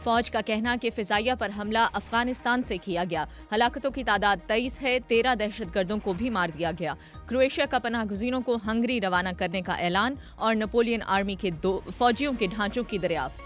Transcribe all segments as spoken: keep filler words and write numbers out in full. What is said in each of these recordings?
فوج کا کہنا کہ فضائیہ پر حملہ افغانستان سے کیا گیا. ہلاکتوں کی تعداد تیئیس ہے. تیرہ دہشت گردوں کو بھی مار دیا گیا. کروشیا کا پناہ گزینوں کو ہنگری روانہ کرنے کا اعلان اور نپولین آرمی کے دو فوجیوں کے ڈھانچوں کی دریافت.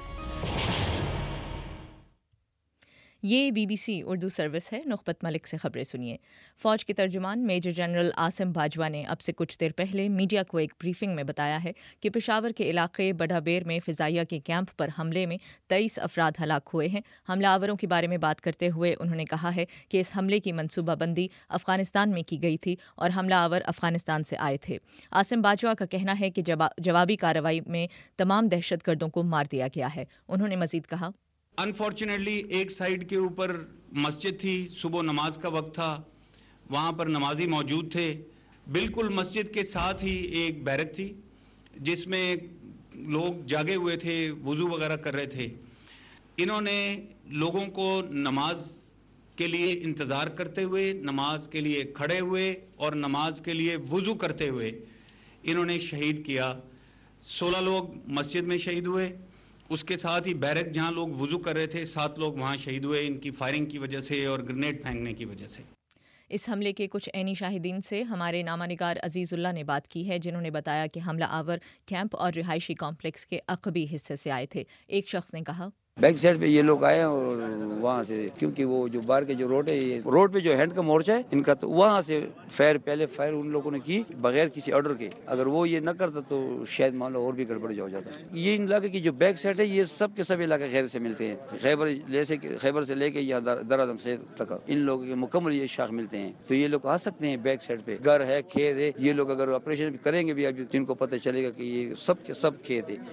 یہ be B C Urdu service ہے. نخبت ملک سے خبریں سنیے. فوج کے ترجمان میجر جنرل عاصم باجوہ نے اب سے کچھ دیر پہلے میڈیا کو ایک بریفنگ میں بتایا ہے کہ پشاور کے علاقے بڑھا بیر میں فضائیہ کے کیمپ پر حملے میں تیئیس افراد ہلاک ہوئے ہیں. حملہ آوروں کے بارے میں بات کرتے ہوئے انہوں نے کہا ہے کہ اس حملے کی منصوبہ بندی افغانستان میں کی گئی تھی اور حملہ آور افغانستان سے آئے تھے. عاصم باجوہ کا کہنا ہے کہ جوابی کارروائی میں تمام دہشت گردوں کو مار دیا گیا ہے. انہوں نے مزید کہا، انفارچونیٹلی ایک سائڈ کے اوپر مسجد تھی، صبح نماز کا وقت تھا، وہاں پر نمازی موجود تھے. بالکل مسجد کے ساتھ ہی ایک بیرک تھی جس میں لوگ جاگے ہوئے تھے، وضو وغیرہ کر رہے تھے. انہوں نے لوگوں کو نماز کے لیے انتظار کرتے ہوئے، نماز کے لیے کھڑے ہوئے اور نماز کے لیے وضو کرتے ہوئے انہوں نے شہید کیا. سولہ لوگ مسجد میں شہید ہوئے. اس کے ساتھ ہی بیرک جہاں لوگ وضو کر رہے تھے سات لوگ وہاں شہید ہوئے ان کی فائرنگ کی وجہ سے اور گرینیڈ پھینکنے کی وجہ سے. اس حملے کے کچھ عینی شاہدین سے ہمارے نامہ نگار عزیز اللہ نے بات کی ہے، جنہوں نے بتایا کہ حملہ آور کیمپ اور رہائشی کمپلیکس کے عقبی حصے سے آئے تھے. ایک شخص نے کہا، بیک سائڈ پہ یہ لوگ آئے اور وہاں سے کیونکہ وہ جو باہر کے جو روڈ ہے، یہ روڈ پہ جو ہینڈ کا مورچہ ہے ان کا، تو وہاں سے فائر پہلے فائر ان لوگوں نے کی بغیر کسی آرڈر کے. اگر وہ یہ نہ کرتا تو شاید مان لو اور بھی گڑبڑ ہو جاتا. یہ علاقے کی جو بیک سائڈ ہے یہ سب کے سب علاقے خیر سے ملتے ہیں. خیبر جیسے خیبر سے لے کے یہاں درادم سے تک ان لوگوں کے مکمل یہ شاخ ملتے ہیں. تو یہ لوگ آ سکتے ہیں بیک سائڈ پہ، گھر ہے، کھیت ہے. یہ لوگ اگر آپریشن کریں گے بھی اب جن کو پتہ چلے گا کہ یہ سب کے سب کھیت ہے.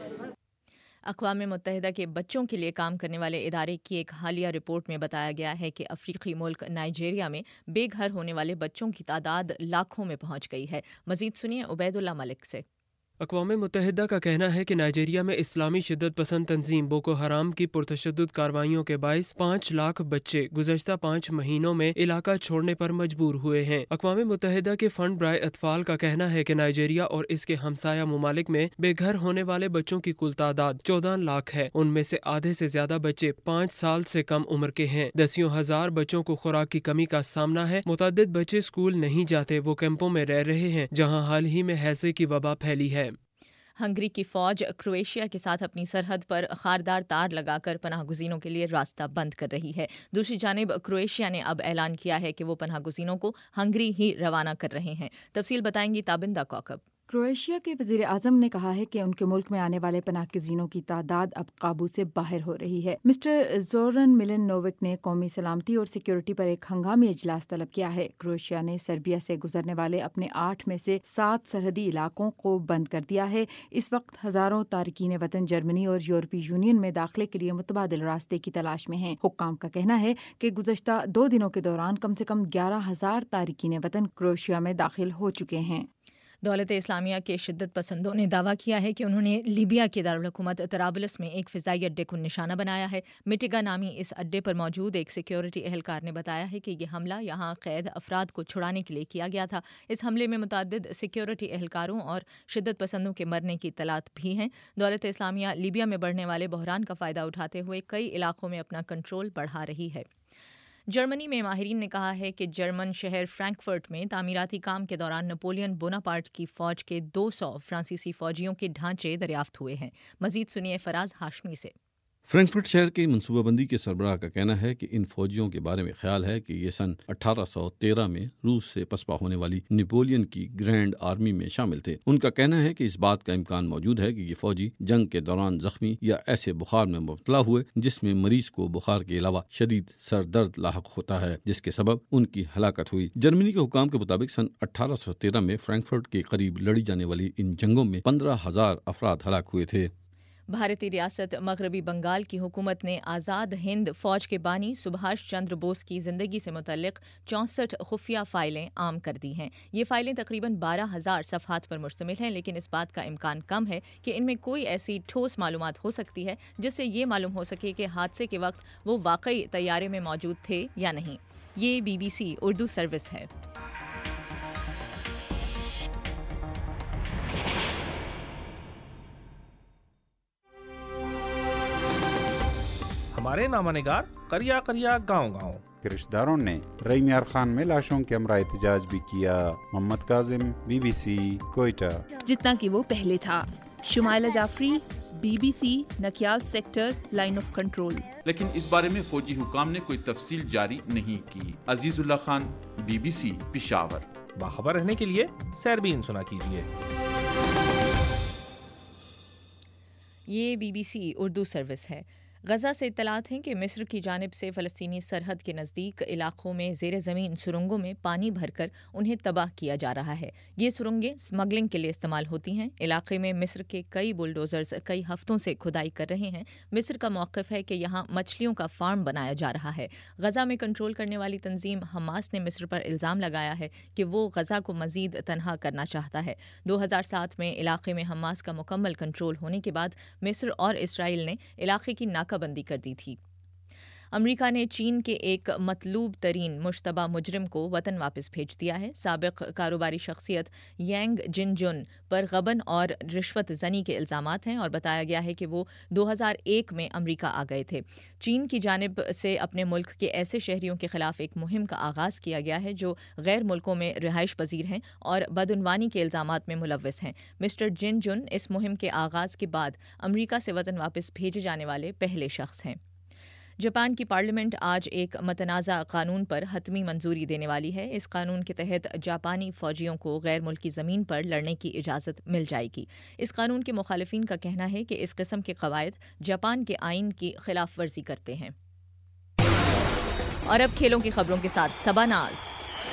اقوام متحدہ کے بچوں کے لیے کام کرنے والے ادارے کی ایک حالیہ رپورٹ میں بتایا گیا ہے کہ افریقی ملک نائجیریا میں بے گھر ہونے والے بچوں کی تعداد لاکھوں میں پہنچ گئی ہے. مزید سنیے عبید اللہ ملک سے. اقوام متحدہ کا کہنا ہے کہ نائجیریا میں اسلامی شدت پسند تنظیم بوکو حرام کی پرتشدد کارروائیوں کے باعث پانچ لاکھ بچے گزشتہ پانچ مہینوں میں علاقہ چھوڑنے پر مجبور ہوئے ہیں. اقوام متحدہ کے فنڈ برائے اطفال کا کہنا ہے کہ نائجیریا اور اس کے ہمسایہ ممالک میں بے گھر ہونے والے بچوں کی کل تعداد چودہ لاکھ ہے. ان میں سے آدھے سے زیادہ بچے پانچ سال سے کم عمر کے ہیں. دسیوں ہزار بچوں کو خوراک کی کمی کا سامنا ہے. متعدد بچے اسکول نہیں جاتے، وہ کیمپوں میں رہ رہے ہیں جہاں حال ہی میں ہیضے کی وبا پھیلی ہے. ہنگری کی فوج کروشیا کے ساتھ اپنی سرحد پر خاردار تار لگا کر پناہ گزینوں کے لیے راستہ بند کر رہی ہے. دوسری جانب کروشیا نے اب اعلان کیا ہے کہ وہ پناہ گزینوں کو ہنگری ہی روانہ کر رہے ہیں. تفصیل بتائیں گی تابندہ کوکب. کروشیا کے وزیر اعظم نے کہا ہے کہ ان کے ملک میں آنے والے پناہ گزینوں کی تعداد اب قابو سے باہر ہو رہی ہے. مسٹر زورن ملن نووک نے قومی سلامتی اور سیکیورٹی پر ایک ہنگامی اجلاس طلب کیا ہے. کروشیا نے سربیا سے گزرنے والے اپنے آٹھ میں سے سات سرحدی علاقوں کو بند کر دیا ہے. اس وقت ہزاروں تارکین وطن جرمنی اور یورپی یونین میں داخلے کے لیے متبادل راستے کی تلاش میں ہیں. حکام کا کہنا ہے کہ گزشتہ دو دنوں کے دوران کم سے کم گیارہ ہزار تارکین وطن کروشیا میں داخل ہو چکے ہیں. دولت اسلامیہ کے شدت پسندوں نے دعویٰ کیا ہے کہ انہوں نے لیبیا کے دارالحکومت طرابلس میں ایک فضائی اڈے کو نشانہ بنایا ہے. مٹیگا نامی اس اڈے پر موجود ایک سیکیورٹی اہلکار نے بتایا ہے کہ یہ حملہ یہاں قید افراد کو چھڑانے کے لیے کیا گیا تھا. اس حملے میں متعدد سیکیورٹی اہلکاروں اور شدت پسندوں کے مرنے کی اطلاعات بھی ہیں. دولت اسلامیہ لیبیا میں بڑھنے والے بحران کا فائدہ اٹھاتے ہوئے کئی علاقوں میں اپنا کنٹرول بڑھا رہی ہے. جرمنی میں ماہرین نے کہا ہے کہ جرمن شہر فرینکفرٹ میں تعمیراتی کام کے دوران نپولین بوناپارٹ کی فوج کے دو سو فرانسیسی فوجیوں کے ڈھانچے دریافت ہوئے ہیں. مزید سنیے فراز ہاشمی سے. فرینکفرٹ شہر کی منصوبہ بندی کے سربراہ کا کہنا ہے کہ ان فوجیوں کے بارے میں خیال ہے کہ یہ سن اٹھارہ سو تیرہ میں روس سے پسپا ہونے والی نپولین کی گرینڈ آرمی میں شامل تھے. ان کا کہنا ہے کہ اس بات کا امکان موجود ہے کہ یہ فوجی جنگ کے دوران زخمی یا ایسے بخار میں مبتلا ہوئے جس میں مریض کو بخار کے علاوہ شدید سر درد لاحق ہوتا ہے، جس کے سبب ان کی ہلاکت ہوئی. جرمنی کے حکام کے مطابق سن اٹھارہ سو تیرہ میں فرینکفرٹ کے قریب لڑی جانے والی ان جنگوں میں پندرہ ہزار افراد ہلاک ہوئے تھے. بھارتی ریاست مغربی بنگال کی حکومت نے آزاد ہند فوج کے بانی سبھاش چندر بوس کی زندگی سے متعلق چونسٹھ خفیہ فائلیں عام کر دی ہیں. یہ فائلیں تقریباً بارہ ہزار صفحات پر مشتمل ہیں، لیکن اس بات کا امکان کم ہے کہ ان میں کوئی ایسی ٹھوس معلومات ہو سکتی ہے جس سے یہ معلوم ہو سکے کہ حادثے کے وقت وہ واقعی طیارے میں موجود تھے یا نہیں. یہ be B C Urdu service ہے. हमारे नामानिगार करिया करिया गाँव गाँव। रिश्तेदारों ने रईम यार खान में लाशों के हमरा एहतजाज भी किया। मोहम्मद काजिम, बीबीसी, कोयटा। जितना कि वो पहले था। Shumaila Jafri, BBC, Nakyal sector, line of control. लेकिन इस बारे में फौजी हुकाम ने कोई तफसील जारी नहीं की। अजीजुल्लाह खान, बीबीसी, पेशावर। बाखबर रहने के लिए सैरबीन सुना कीजिए। ये बीबीसी उर्दू सर्विस है। गजा से इत्तलात हैं कि मिस्र की जानिब से फ़लस्तीनी सरहद के नज़दीक इलाक़ों में ज़ेर ज़मीन सुरंगों में पानी भरकर उन्हें तबाह किया जा रहा है। ये सुरंगें स्मगलिंग के लिए इस्तेमाल होती हैं। इलाक़े में मिस्र के कई बुलडोज़र्स कई हफ़्तों से खुदाई कर रहे हैं। मिस्र का मौक़िफ़ है कि यहाँ मछलियों का फार्म बनाया जा रहा है। गजा में कंट्रोल करने वाली तंजीम हमास ने मिस्र पर इल्ज़ाम लगाया है कि वो गजा को मज़ीद तनहा करना चाहता है। दो हज़ार सात में इलाक़े में हमास का मुकम्मल कंट्रोल होने के बाद मिस्र और इसराइल ने इलाक़े की नाका बंदी कर दी थी। अमरीका ने चीन के एक मतलूब तरीन मुश्तबा मुजरिम को वतन वापस भेज दिया है। साबिक कारोबारी शख्सियत यांग जिनजुन पर गबन और रिश्वत जनी के इल्ज़ामात हैं और बताया गया है कि वो दो हज़ार एक में अमरीका आ गए थे। चीन की जानिब से अपने मुल्क के ऐसे शहरियों के खिलाफ एक मुहिम का आगाज़ किया गया है जो गैर मुल्कों में रिहाइश पजीर हैं और बदउनवानी के इल्ज़ामात में मुलव्वस हैं। मिस्टर जिनजुन इस मुहिम के आगाज़ के बाद अमरीका से वतन वापस भेजे जाने वाले पहले शख्स हैं। जापान की पार्लियामेंट आज एक मतनाज़ा कानून पर हतमी मंजूरी देने वाली है। इस कानून के तहत जापानी फ़ौजियों को गैर मुल्की ज़मीन पर लड़ने की इजाज़त मिल जाएगी। इस कानून के मुखालिफिन का कहना है कि इस किस्म के कवायद जापान के आइन की खिलाफ वर्जी करते हैं। और अब खेलों की खबरों के साथ सबानाज।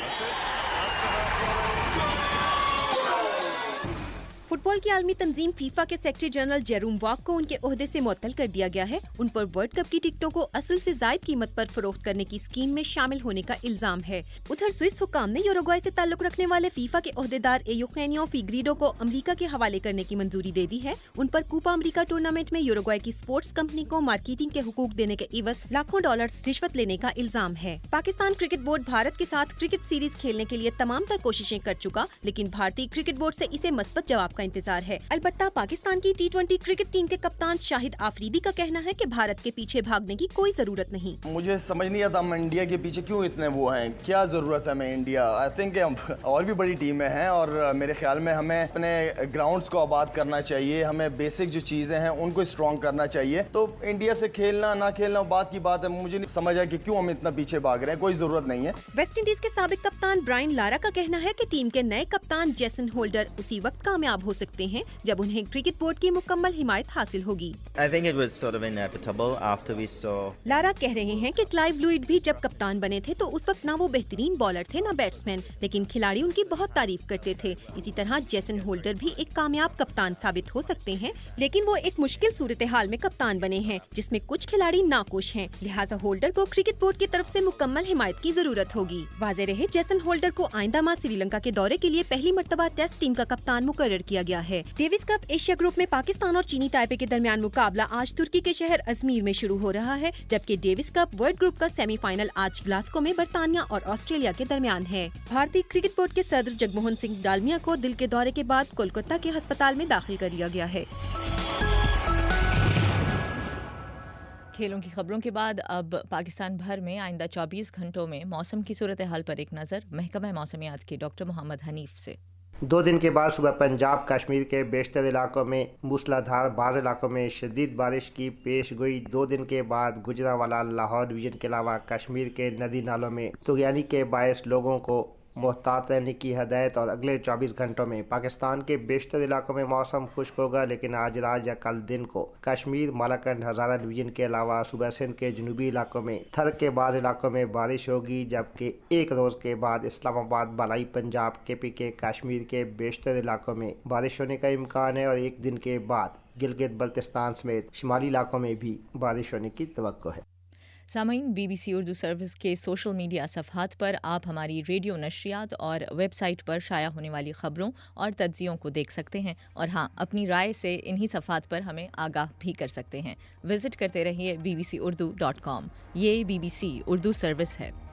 फुटबॉल की आलमी तंजीम फीफा के सेक्रेटरी जनरल जेरोम वॉक को उनके ओहदे से मुअत्तल कर दिया गया है। उन पर वर्ल्ड कप की टिकटों को असल से जायद कीमत पर फरोख्त करने की स्कीम में शामिल होने का इल्जाम है। उधर स्विस हुकाम ने यूरुग्वाई से ताल्लुक रखने वाले फीफा के ओहदेदार एयुकेनियो फिग्रीडो को अमरीका के हवाले करने की मंजूरी दे दी है। उन पर कूपा अमरीका टूर्नामेंट में यूरुग्वाई की स्पोर्ट्स कंपनी को मार्केटिंग के हुकूक देने के इवज लाखों डॉलर रिश्वत लेने का इल्जाम है। पाकिस्तान क्रिकेट बोर्ड भारत के साथ क्रिकेट सीरीज खेलने के लिए तमाम तर कोशिशें कर चुका, लेकिन भारतीय क्रिकेट बोर्ड से इसे मस्बत जवाब का इंतजार है। अलबत्ता पाकिस्तान की टी ट्वेंटी क्रिकेट टीम के कप्तान शाहिद आफरीदी का कहना है कि भारत के पीछे भागने की कोई जरूरत नहीं। मुझे समझ नहीं आता हम इंडिया के पीछे क्यों इतने वो हैं, क्या जरूरत है हमें इंडिया। आई थिंक हम और भी बड़ी टीमें हैं और मेरे ख्याल में हमें अपने ग्राउंड्स को आबाद करना चाहिए, हमें बेसिक जो चीजें हैं उनको स्ट्रॉन्ग करना चाहिए। तो इंडिया से खेलना ना खेलना बात की बात है, मुझे नहीं समझ आया कि क्यों हम इतना पीछे भाग रहे हैं, कोई जरूरत नहीं है। वेस्ट इंडीज के साबिक कप्तान ब्रायन लारा का कहना है कि टीम के नए कप्तान जेसन होल्डर उसी वक्त कामयाब हो सकते हैं जब उन्हें क्रिकेट बोर्ड की मुकम्मल हिमायत हासिल होगी। I think it was sort of inevitable after we saw... Lara कह रहे हैं कि क्लाइव लुइड भी जब कप्तान बने थे तो उस वक्त ना वो बेहतरीन बॉलर थे ना बैट्समैन, लेकिन खिलाड़ी उनकी बहुत तारीफ करते थे। इसी तरह जेसन होल्डर भी एक कामयाब कप्तान साबित हो सकते हैं, लेकिन वो एक मुश्किल सूरत हाल में कप्तान बने हैं जिसमें कुछ खिलाड़ी नाखुश हैं। लिहाजा होल्डर को क्रिकेट बोर्ड की तरफ से मुकम्मल हिमायत की जरूरत होगी। वाज़ेह रहे जेसन होल्डर को आइंदा माह श्रीलंका के दौरे के लिए पहली मर्तबा टेस्ट टीम का कप्तान मुकर्रर किया गया है। डेविस कप एशिया ग्रुप में पाकिस्तान और चीनी ताइपे के दरमियान मुकाबला आज तुर्की के शहर अजमीर में शुरू हो रहा है, जबकि डेविस कप वर्ल्ड ग्रुप का सेमीफाइनल आज ग्लासगो में बर्तानिया और ऑस्ट्रेलिया के दरमियान है। भारतीय क्रिकेट बोर्ड के सदर जगमोहन सिंह डालमिया को दिल के दौरे के बाद कोलकाता के अस्पताल में दाखिल कर लिया गया है। खेलों की खबरों के बाद अब पाकिस्तान भर में आइंदा चौबीस घंटों में मौसम की सूरत हाल पर एक नज़र महकमा मौसमियात के डॉक्टर मोहम्मद हनीफ से। दो दिन के बाद सुबह पंजाब कश्मीर के बेशतर इलाकों में मूसलाधार, बाज़ इलाकों में शदीद बारिश की पेश गोई। दो दिन के बाद गुजरांवाला, लाहौर डिवीजन के अलावा कश्मीर के नदी नालों में तुगयानी के बायस लोगों को मोहतात रहने की हदायत। और अगले चौबीस घंटों में पाकिस्तान के बेशतर इलाकों में मौसम खुश्क होगा, लेकिन आज रात या कल दिन को कश्मीर, मालाकंड, हज़ारा डिवीजन के अलावा सूबा सिंध के जनूबी इलाकों में थर के बाद इलाकों में बारिश होगी, जबकि एक रोज़ के बाद इस्लामाबाद, बालाई पंजाब, के पी के कश्मीर के बेशतर इलाकों में बारिश होने का इम्कान है। और एक दिन के बाद गिलगित बल्तिस्तान समेत शुमाली इलाकों में भी बारिश होने की तवक्को है। सामीन, बीबीसी उर्दू सर्विस के सोशल मीडिया सफ़हात पर आप हमारी रेडियो नशरियात और वेबसाइट पर शाया होने वाली ख़बरों और तज्ज़ियों को देख सकते हैं, और हाँ, अपनी राय से इन्हीं सफ़हात पर हमें आगाह भी कर सकते हैं। विज़िट करते रहिए B B C Urdu dot com. ये B B C Urdu service है।